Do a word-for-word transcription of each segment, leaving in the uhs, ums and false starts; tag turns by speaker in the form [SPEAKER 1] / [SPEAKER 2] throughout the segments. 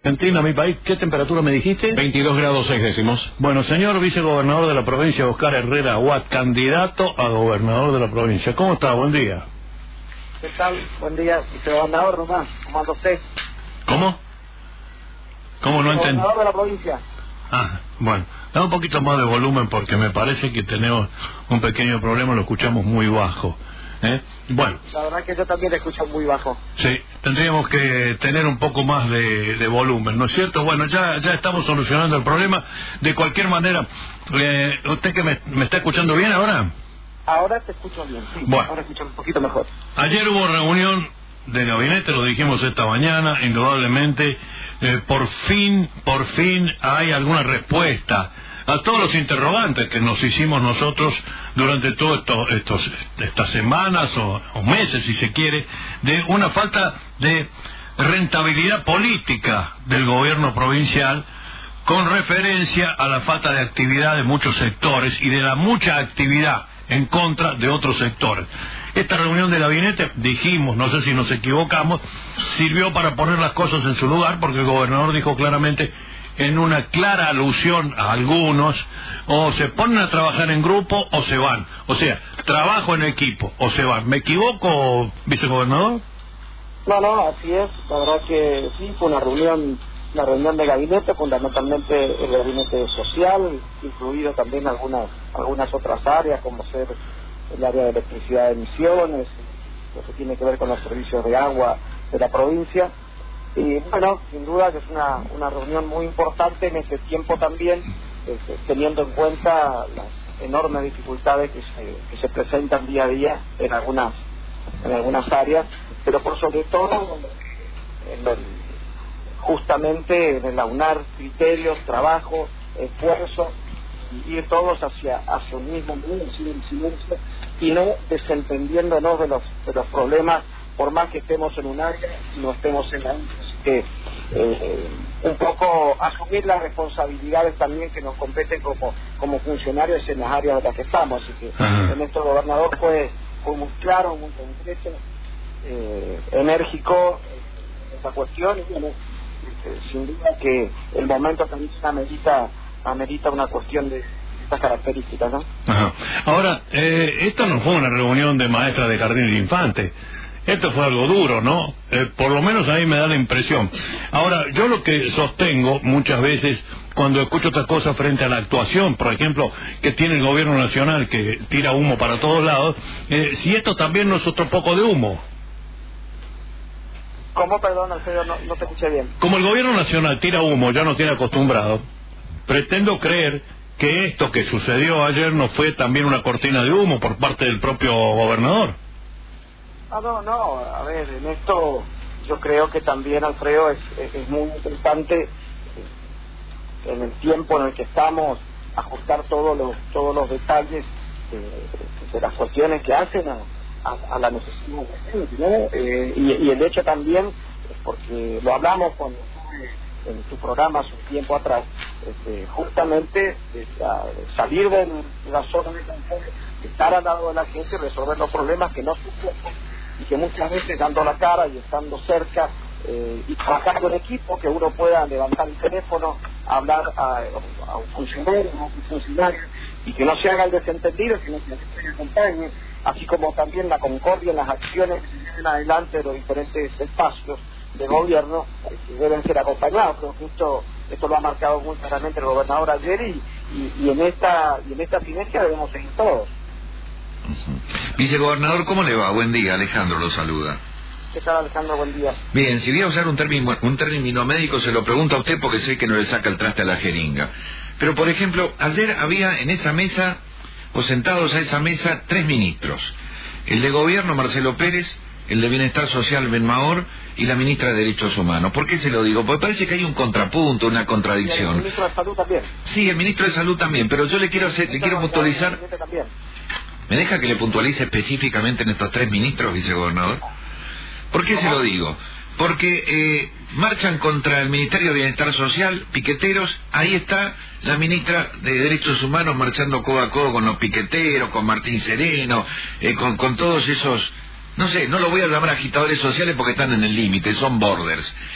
[SPEAKER 1] Argentina, mi país. ¿Qué temperatura me dijiste?
[SPEAKER 2] veintidós grados seis décimos.
[SPEAKER 1] Bueno, señor vicegobernador de la provincia, Oscar Herrera Aguad, candidato a gobernador de la provincia. ¿Cómo está? Buen día.
[SPEAKER 3] ¿Qué tal? Buen día, vicegobernador nomás. ¿Cómo anda usted?
[SPEAKER 1] ¿Cómo? ¿Cómo no entendí?
[SPEAKER 3] Gobernador de la provincia.
[SPEAKER 1] Ah, bueno. Da un poquito más de volumen porque me parece que tenemos un pequeño problema, lo escuchamos muy bajo. ¿Eh? Bueno.
[SPEAKER 3] La verdad que yo también le escucho muy bajo.
[SPEAKER 1] Sí, tendríamos que tener un poco más de, de volumen, ¿no es cierto? Bueno, ya ya estamos solucionando el problema. De cualquier manera, eh, ¿usted que me, me está escuchando bien ahora?
[SPEAKER 3] Ahora te escucho bien, sí.
[SPEAKER 1] Bueno.
[SPEAKER 3] Ahora escucho un poquito mejor.
[SPEAKER 1] Ayer hubo reunión de gabinete, lo dijimos esta mañana, indudablemente, eh, por fin, por fin hay alguna respuesta a todos los interrogantes que nos hicimos nosotros durante todas esto, estos, estas semanas o, o meses, si se quiere, de una falta de rentabilidad política del gobierno provincial con referencia a la falta de actividad de muchos sectores y de la mucha actividad en contra de otros sectores. Esta reunión de gabinete, dijimos, no sé si nos equivocamos, sirvió para poner las cosas en su lugar, porque el gobernador dijo claramente, en una clara alusión a algunos, o se ponen a trabajar en grupo o se van. O sea, trabajo en equipo o se van. ¿Me equivoco, vicegobernador?
[SPEAKER 3] No, no, así es. La verdad que sí, fue una reunión, una reunión de gabinete, fundamentalmente el gabinete social, incluido también algunas algunas otras áreas, como ser el área de electricidad de Misiones, lo que tiene que ver con los servicios de agua de la provincia. Y bueno, sin duda que es una, una reunión muy importante en este tiempo también, este, teniendo en cuenta las enormes dificultades que se, que se presentan día a día en algunas en algunas áreas, pero por sobre todo en el, justamente en el aunar criterios, trabajo, esfuerzo, y ir todos hacia hacia un mismo mundo, sin silencio, y no desentendiéndonos de los de los problemas, por más que estemos en un área y no estemos en la otra. Así que eh, un poco asumir las responsabilidades también que nos competen como como funcionarios en las áreas en las que estamos. Así que
[SPEAKER 1] Ajá.
[SPEAKER 3] en nuestro gobernador fue, fue muy claro, muy concreto, eh, enérgico en esta cuestión, y bueno, este, sin duda que el momento también amerita, amerita una cuestión de estas características, ¿no?
[SPEAKER 1] Ajá. Ahora, eh, esto no fue una reunión de maestras de jardín de infantes. Esto fue algo duro, ¿no? Eh, por lo menos a mí me da la impresión. Ahora, yo lo que sostengo muchas veces cuando escucho otras cosas frente a la actuación, por ejemplo, que tiene el gobierno nacional, que tira humo para todos lados, eh, si esto también no es otro poco de humo.
[SPEAKER 3] ¿Cómo? Perdón, Alfredo, no, no te escuché bien.
[SPEAKER 1] Como el gobierno nacional tira humo, ya nos tiene acostumbrado, pretendo creer que esto que sucedió ayer no fue también una cortina de humo por parte del propio gobernador.
[SPEAKER 3] Ah, no, no, a ver, en esto yo creo que también, Alfredo, es, es, es muy importante eh, en el tiempo en el que estamos ajustar todos los todos los detalles de, de las cuestiones que hacen a, a, a la necesidad de la gente, ¿no? Eh, y, y el hecho también, porque lo hablamos cuando estuve en tu programa hace un tiempo atrás, este, justamente eh, salir de la zona de confort, estar al lado de la gente y resolver los problemas que no suceden, y que muchas veces dando la cara y estando cerca eh, y trabajando en equipo, que uno pueda levantar el teléfono, hablar a, a un funcionario, a un funcionario, y que no se haga el desentendido, sino que la gente se acompañe, así como también la concordia en las acciones que se lleven adelante de los diferentes espacios de gobierno, que deben ser acompañados. Creo que esto, esto lo ha marcado muy claramente el gobernador ayer, y, y, y en esta y en esta sinergia debemos seguir todos.
[SPEAKER 4] Vicegobernador, ¿cómo le va? Buen día, Alejandro lo saluda.
[SPEAKER 3] ¿Qué tal, Alejandro? Buen día.
[SPEAKER 4] Bien, si voy a usar un término, un término médico, se lo pregunto a usted porque sé que no le saca el traste a la jeringa. Pero, por ejemplo, ayer había en esa mesa, o sentados a esa mesa, tres ministros. El de Gobierno, Marcelo Pérez, el de Bienestar Social, Ben Mahor, y la ministra de Derechos Humanos. ¿Por qué se lo digo? Porque parece que hay un contrapunto, una contradicción.
[SPEAKER 3] ¿Y el ministro de Salud también?
[SPEAKER 4] Sí, el ministro de Salud también, pero yo le quiero hacer, le quiero puntualizar... ¿Me deja que le puntualice específicamente en estos tres ministros, vicegobernador? ¿Por qué se lo digo? Porque eh, marchan contra el Ministerio de Bienestar Social, piqueteros, ahí está la ministra de Derechos Humanos marchando codo a codo con los piqueteros, con Martín Sereno, eh, con, con todos esos, no sé, no lo voy a llamar agitadores sociales porque están en el límite, son borders.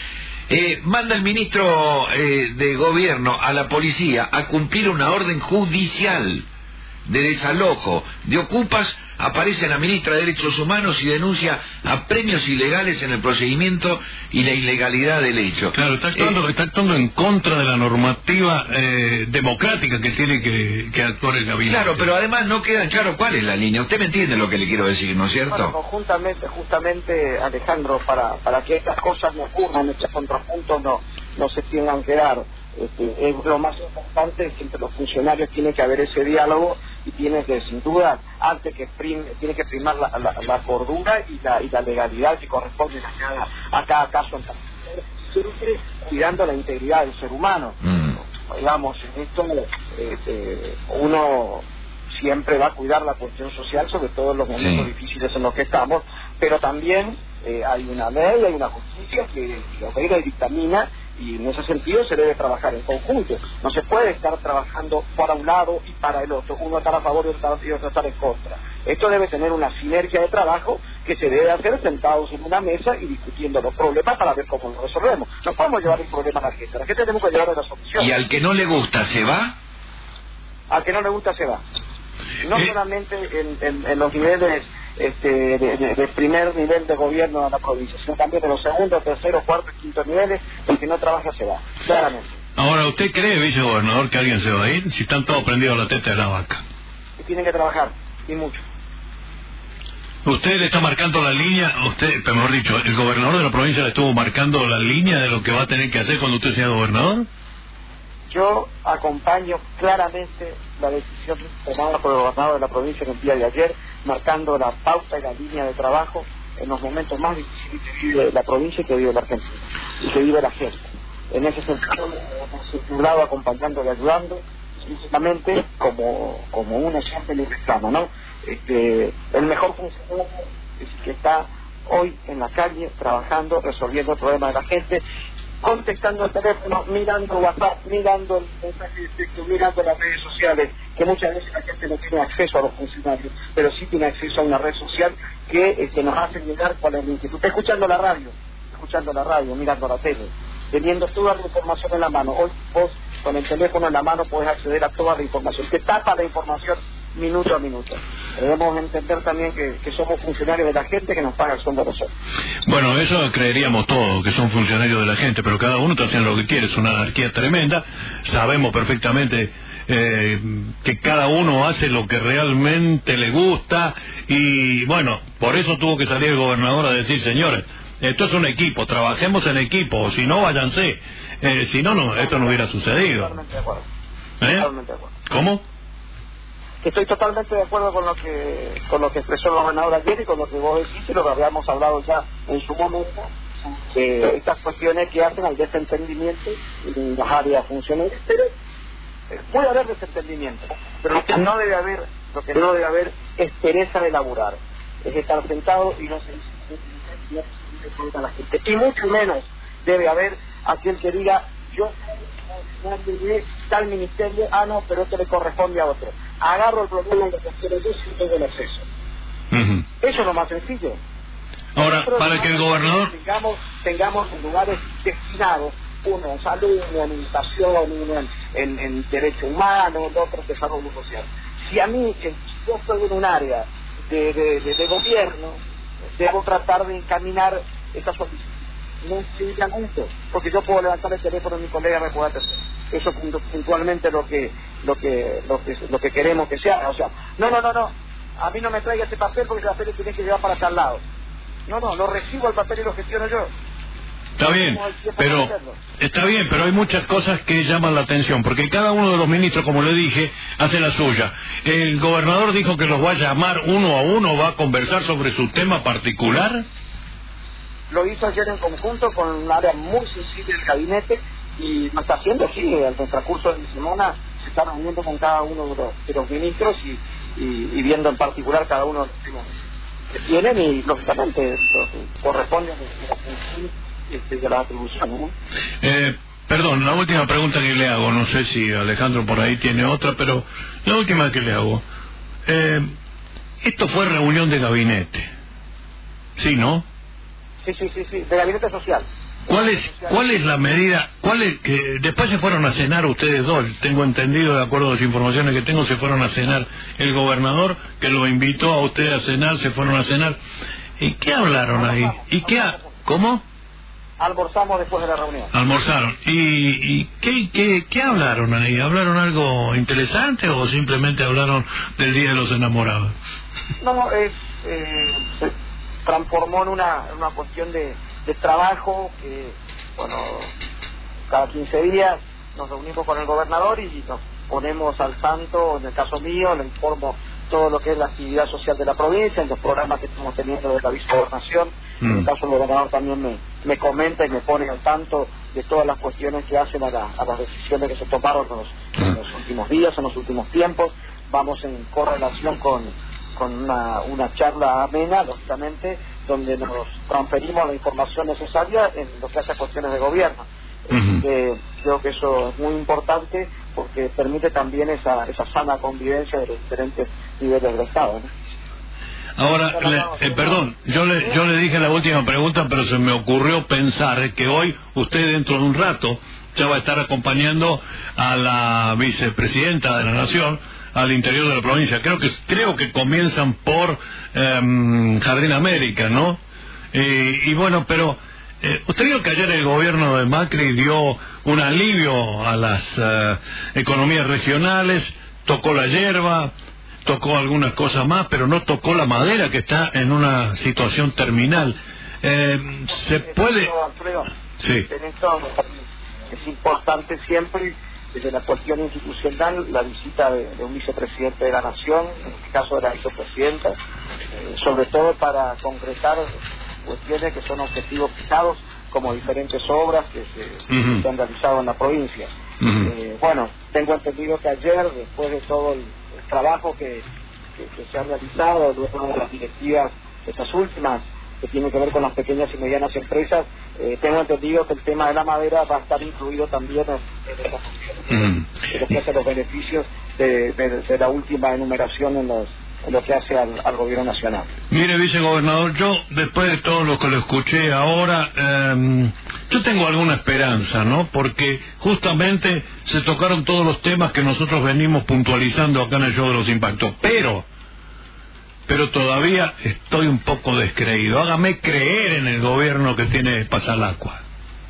[SPEAKER 4] Eh, manda el ministro eh, de Gobierno a la policía a cumplir una orden judicial de desalojo de ocupas. Aparece la ministra de Derechos Humanos y denuncia apremios ilegales en el procedimiento y la ilegalidad del hecho.
[SPEAKER 1] Claro, está actuando, eh, está actuando en contra de la normativa eh, democrática que tiene que, que actuar el gabinete.
[SPEAKER 4] Claro, pero además no queda claro cuál es la línea. Usted me entiende lo que le quiero decir, ¿no es cierto?
[SPEAKER 3] Bueno, conjuntamente, justamente, Alejandro, para, para que estas cosas no ocurran, estos contrapuntos no, no se tengan que dar. Este, es lo más importante es que entre los funcionarios tiene que haber ese diálogo y tiene que, sin duda, antes que prime, tiene que primar la, la, la cordura y la, y la legalidad que corresponde a cada, a cada caso en particular, siempre cuidando la integridad del ser humano. Mm. Digamos, en esto este, uno siempre va a cuidar la cuestión social, sobre todo en los momentos sí. difíciles en los que estamos, pero también eh, hay una ley, hay una justicia que lo ve y dictamina, y en ese sentido se debe trabajar en conjunto. No se puede estar trabajando para un lado y para el otro, uno estar a favor y otro estar en contra. Esto debe tener una sinergia de trabajo que se debe hacer sentados en una mesa y discutiendo los problemas para ver cómo los resolvemos. No podemos llevar el problema a la gente, a la gente tenemos que llevar una solución.
[SPEAKER 4] ¿Y al que no le gusta se va?
[SPEAKER 3] Al que no le gusta se va. No ¿Eh? solamente en, en, en los niveles este, de, de, de primer nivel de gobierno de la provincia, sino también de los segundos, terceros, cuartos y quintos niveles. El que no trabaja se va, claramente.
[SPEAKER 1] Ahora, ¿usted cree, vicegobernador, que alguien se va a ir si están todos prendidos a la teta de la vaca?
[SPEAKER 3] Y tienen que trabajar, y mucho.
[SPEAKER 1] ¿Usted le está marcando la línea? Usted, mejor dicho, ¿el gobernador de la provincia le estuvo marcando la línea de lo que va a tener que hacer cuando usted sea gobernador?
[SPEAKER 3] Yo acompaño claramente la decisión tomada por el gobernador de la provincia en el día de ayer, marcando la pauta y la línea de trabajo en los momentos más difíciles que vive la provincia y que vive la Argentina, y que vive la gente. En ese sentido, hemos un lado acompañando y ayudando, simplemente como, como uno siempre le reclama, ¿no? Este, el mejor funcionario es el que está hoy en la calle, trabajando, resolviendo el problema de la gente, contestando el teléfono, mirando WhatsApp, mirando el mensaje de texto, mirando las redes sociales, que muchas veces la gente no tiene acceso a los funcionarios, pero sí tiene acceso a una red social que este, nos hace llegar cuál es la inquietud. Está escuchando la radio, escuchando la radio, mirando la tele, teniendo toda la información en la mano. Hoy vos con el teléfono en la mano podés acceder a toda la información, te tapa la información minuto a minuto. Debemos entender también que, que somos funcionarios de la gente que nos paga el sueldo de nosotros.
[SPEAKER 1] Bueno, eso creeríamos todos, que son funcionarios de la gente, pero cada uno está haciendo lo que quiere, es una anarquía tremenda. Sabemos perfectamente eh, que cada uno hace lo que realmente le gusta y bueno, por eso tuvo que salir el gobernador a decir, señores, esto es un equipo, trabajemos en equipo, si no, váyanse. Eh, si no, no, esto no hubiera sucedido.
[SPEAKER 3] Totalmente de acuerdo.
[SPEAKER 1] ¿Eh?
[SPEAKER 3] Totalmente de acuerdo.
[SPEAKER 1] ¿Cómo?
[SPEAKER 3] Que estoy totalmente de acuerdo con lo que con lo que expresó el gobernador ayer y con lo que vos decís y lo que habíamos hablado ya en su momento, de estas cuestiones que hacen al desentendimiento en las áreas funcionales. Pero eh, puede haber desentendimiento, pero lo que no debe haber, lo que no debe haber es pereza de laburar, es estar sentado y no se dice a la gente. Y mucho menos debe haber aquel que diga, yo no llegué tal ministerio, ah no, pero esto le corresponde a otro. Agarro el problema de lo que quiero yo si tengo el acceso. Uh-huh. Eso es lo más sencillo.
[SPEAKER 1] Ahora, nosotros para que el gobernador...
[SPEAKER 3] Tengamos, tengamos en lugares destinados, uno en salud, uno en educación, uno en, en, en derecho humano, otro en desarrollo social. Si a mí, si yo estoy en un área de, de, de, de gobierno, debo tratar de encaminar esa solicitud. No simplemente porque yo puedo levantar el teléfono y mi colega me puede atender. Eso es puntualmente lo que lo que lo que lo que queremos que sea. O sea, no, no, no, no. A mí no me traiga ese papel porque el papel lo tienes que llevar para tal lado. No, no, lo recibo el papel y lo gestiono yo.
[SPEAKER 1] Está bien, pero está bien, pero hay muchas cosas que llaman la atención, porque cada uno de los ministros, como le dije, hace la suya. El gobernador dijo que los va a llamar uno a uno, va a conversar sobre su tema particular.
[SPEAKER 3] Lo hizo ayer en conjunto con un área muy sensible del gabinete y lo está haciendo así, en el transcurso de semana se está reuniendo con cada uno de los, de los ministros y, y, y viendo en particular cada uno de los temas que tienen y lógicamente corresponde a la función este, de la atribución, ¿no?
[SPEAKER 1] Eh, perdón, la última pregunta que le hago, no sé si Alejandro por ahí tiene otra, pero la última que le hago. Eh, esto fue reunión de gabinete, ¿sí, no?
[SPEAKER 3] Sí, sí, sí, sí, de gabinete social.
[SPEAKER 1] ¿Cuál es, cuál es la medida? ¿Cuál es, que después se fueron a cenar ustedes dos? Tengo entendido, de acuerdo a las informaciones que tengo, se fueron a cenar. El gobernador, que lo invitó a usted a cenar, se fueron a cenar. ¿Y qué hablaron ahí? ¿Y qué ha, ¿Cómo?
[SPEAKER 3] Almorzamos después de la reunión.
[SPEAKER 1] Almorzaron. ¿Y, y qué, qué, qué hablaron ahí? ¿Hablaron algo interesante o simplemente hablaron del Día de los Enamorados?
[SPEAKER 3] No, es, eh, se transformó en una, en una cuestión de, de trabajo que, bueno, cada quince días nos reunimos con el gobernador y nos ponemos al tanto. En el caso mío, le informo todo lo que es la actividad social de la provincia, en los programas que estamos teniendo de la vicegobernación. Mm. En el caso del gobernador también me, me comenta y me pone al tanto de todas las cuestiones que hacen a, la, a las decisiones que se tomaron en los, mm. en los últimos días, en los últimos tiempos. Vamos en correlación con, con una, una charla amena, lógicamente, donde nos transferimos la información necesaria en lo que hace a cuestiones de gobierno. Uh-huh. eh, creo que eso es muy importante porque permite también esa, esa sana convivencia de los diferentes niveles del Estado, ¿no?
[SPEAKER 1] Ahora, le, eh, perdón, yo le, yo le dije la última pregunta, pero se me ocurrió pensar que hoy usted dentro de un rato ya va a estar acompañando a la vicepresidenta de la Nación al interior de la provincia. Creo que creo que comienzan por eh, Jardín América, ¿no? Eh, y bueno, pero eh, usted vio que ayer el gobierno de Macri dio un alivio a las eh, economías regionales, tocó la hierba, tocó algunas cosas más, pero no tocó la madera, que está en una situación terminal. Eh, ¿Se puede...?
[SPEAKER 3] Sí. En esto es importante siempre, desde la cuestión institucional, la visita de, de un vicepresidente de la Nación, en este caso de la vicepresidenta, eh, sobre todo para concretar cuestiones que son objetivos fijados, como diferentes obras que se, uh-huh. se han realizado en la provincia. Uh-huh. Eh, bueno, tengo entendido que ayer, después de todo el, el trabajo que, que, que se ha realizado, luego de las directivas, estas últimas, que tiene que ver con las pequeñas y medianas empresas, eh, tengo entendido que el tema de la madera va a estar incluido también en, en, en, mm. en lo que hace los beneficios de, de, de la última enumeración en, los, en lo que hace al, al gobierno nacional.
[SPEAKER 1] Mire, vicegobernador, yo después de todo lo que lo escuché ahora, eh, yo tengo alguna esperanza, ¿no? Porque justamente se tocaron todos los temas que nosotros venimos puntualizando acá en el show de los impactos, pero... pero todavía estoy un poco descreído. Hágame creer en el gobierno que tiene Pasalacqua.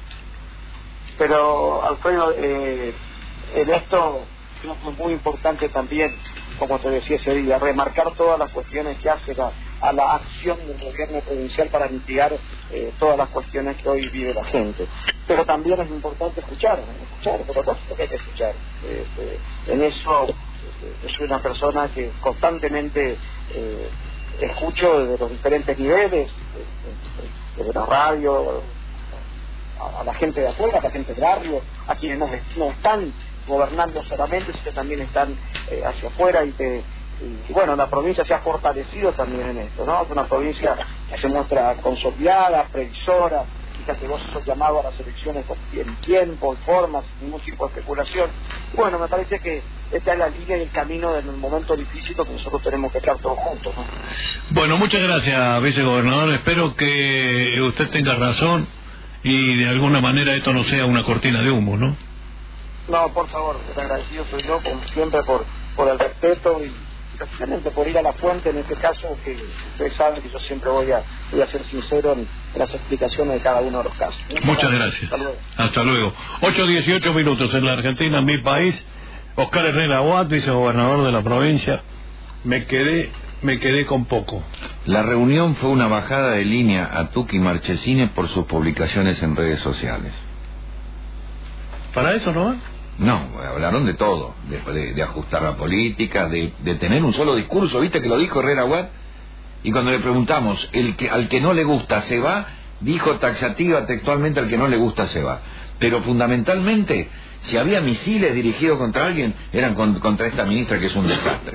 [SPEAKER 3] Pero, Alfredo, eh, en esto creo que es muy importante también, como te decía ese día, remarcar todas las cuestiones que hacen a, a la acción del gobierno provincial para mitigar eh, todas las cuestiones que hoy vive la gente. Pero también es importante escuchar, escuchar, por lo tanto que hay que escuchar. Eh, eh, en eso eh, soy una persona que constantemente eh, escucho desde los diferentes niveles, desde la radio, a, a la gente de afuera, a la gente del barrio, a quienes no, no están gobernando solamente, sino que también están eh, hacia afuera y te... Y bueno, la provincia se ha fortalecido también en esto, ¿no? Es una provincia que se muestra consolidada, previsora. Fíjate, vos sos llamado a las elecciones en tiempo, en forma, sin ningún tipo de especulación. Y bueno, me parece que esta es la línea y el camino en el momento difícil que nosotros tenemos que estar todos juntos, ¿no?
[SPEAKER 1] Bueno, muchas gracias, vicegobernador. Espero que usted tenga razón y de alguna manera esto no sea una cortina de humo, ¿no?
[SPEAKER 3] No, por favor, agradecido soy yo, como siempre, por, por el respeto y precisamente por ir a la fuente en este caso, que ustedes saben que yo siempre voy a, voy a ser sincero en, en las explicaciones de cada uno de los casos.
[SPEAKER 1] Muchas gracias. Hasta luego. Hasta luego. ocho dieciocho minutos en la Argentina, en mi país. Oscar Herrera Watt, vicegobernador de la provincia. Me quedé, me quedé con poco.
[SPEAKER 4] La reunión fue una bajada de línea a Tuqui Marchesini por sus publicaciones en redes sociales.
[SPEAKER 1] ¿Para eso no va?
[SPEAKER 4] No, hablaron de todo, de, de, de ajustar la política, de, de tener un solo discurso. ¿Viste que lo dijo Herrera Watt? Y cuando le preguntamos, el que al que no le gusta se va, dijo taxativa textualmente, al que no le gusta se va. Pero fundamentalmente, si había misiles dirigidos contra alguien, eran con, contra esta ministra, que es un desastre.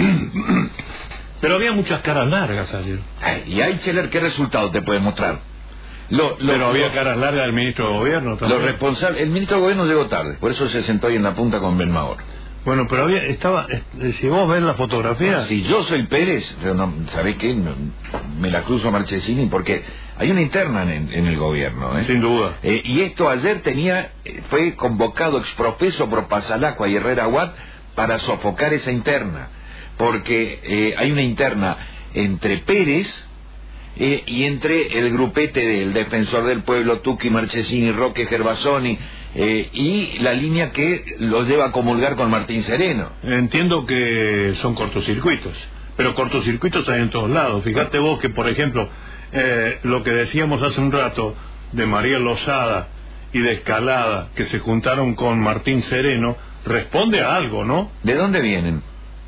[SPEAKER 1] Pero había muchas caras largas ayer.
[SPEAKER 4] Ay, y ahí, Cheller, ¿qué resultado te puede mostrar? Lo, lo,
[SPEAKER 1] Pero había
[SPEAKER 4] lo,
[SPEAKER 1] caras largas del ministro de Gobierno también.
[SPEAKER 4] Lo responsable, el ministro de Gobierno llegó tarde, por eso se sentó ahí en la punta con Benmaor.
[SPEAKER 1] Bueno, pero había, estaba, si vos ves la fotografía...
[SPEAKER 4] Si yo soy Pérez, no, ¿sabés qué? No, me la cruzo a Marchesini porque hay una interna en, en el gobierno, ¿eh?
[SPEAKER 1] Sin duda.
[SPEAKER 4] Eh, y esto ayer tenía, fue convocado exprofeso por Pasalacqua y Herrera Watt para sofocar esa interna, porque eh, hay una interna entre Pérez eh, y entre el grupete del Defensor del Pueblo, Tucci, Marchesini, Roque, Gervasoni, eh, y la línea que los lleva a comulgar con Martín Sereno.
[SPEAKER 1] Entiendo que son cortocircuitos, pero cortocircuitos hay en todos lados. Fíjate vos que, por ejemplo, eh, lo que decíamos hace un rato de María Lozada y de Escalada, que se juntaron con Martín Sereno, responde a algo, ¿no?
[SPEAKER 4] ¿De dónde vienen?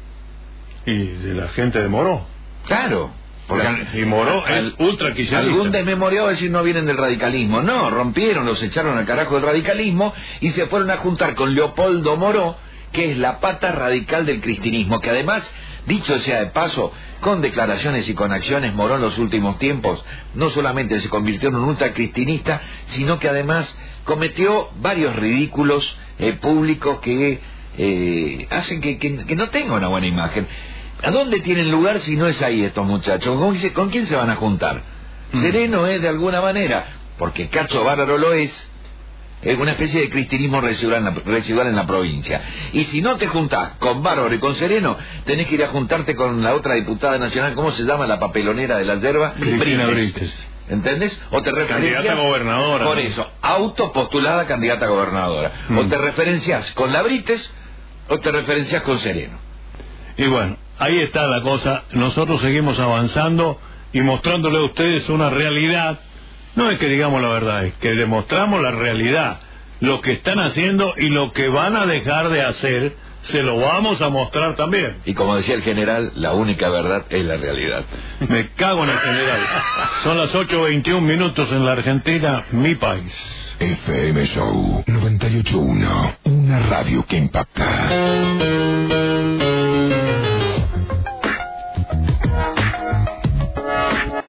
[SPEAKER 1] Y de la gente de Moró.
[SPEAKER 4] Claro.
[SPEAKER 1] Porque, y Moró al, es ultra kirchnerista.
[SPEAKER 4] Algún desmemoriado va a decir no vienen del radicalismo. No, rompieron, los echaron al carajo del radicalismo y se fueron a juntar con Leopoldo Moró, que es la pata radical del cristinismo, que además, dicho sea de paso, con declaraciones y con acciones, Moró en los últimos tiempos no solamente se convirtió en un ultracristinista, sino que además cometió varios ridículos eh, públicos que eh, hacen que, que, que no tenga una buena imagen. ¿A dónde tienen lugar si no es ahí estos muchachos? ¿Con, con quién se van a juntar? Mm. Sereno es de alguna manera, porque Cacho Bárbaro lo es, es una especie de cristinismo residual en, la, residual en la provincia. Y si no te juntás con Bárbaro y con Sereno, tenés que ir a juntarte con la otra diputada nacional, ¿cómo se llama? La papelonera de la yerba,
[SPEAKER 1] Cristina Brites.
[SPEAKER 4] ¿Entendés? O te referencias...
[SPEAKER 1] Candidata a gobernadora.
[SPEAKER 4] Por eso, autopostulada candidata a gobernadora. Mm. O te referencias con la Brites, o te referencias con Sereno.
[SPEAKER 1] Y bueno, ahí está la cosa. Nosotros seguimos avanzando y mostrándole a ustedes una realidad. No es que digamos la verdad, es que demostramos la realidad, lo que están haciendo y lo que van a dejar de hacer, se lo vamos a mostrar también.
[SPEAKER 4] Y como decía el general, la única verdad es la realidad.
[SPEAKER 1] Me cago en el general. Son las ocho veintiún minutos en la Argentina, mi país.
[SPEAKER 2] F M Show noventa y ocho punto uno, una radio que impacta.